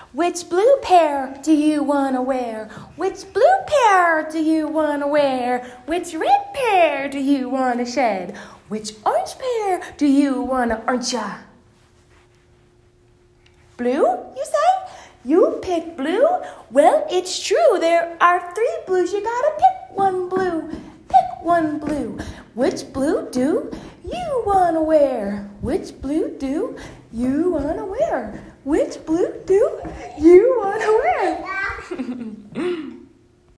Which blue pair do you want to wear? Which blue pair do you want to wear? Which red pair do you want to shed? Which orange pair do you want to orange ya? Blue, you say? You pick blue? Well, it's true. There are 3 blues. You gotta pick one blue. Pick one blue. Which blue do you want to wear? Which blue do you want to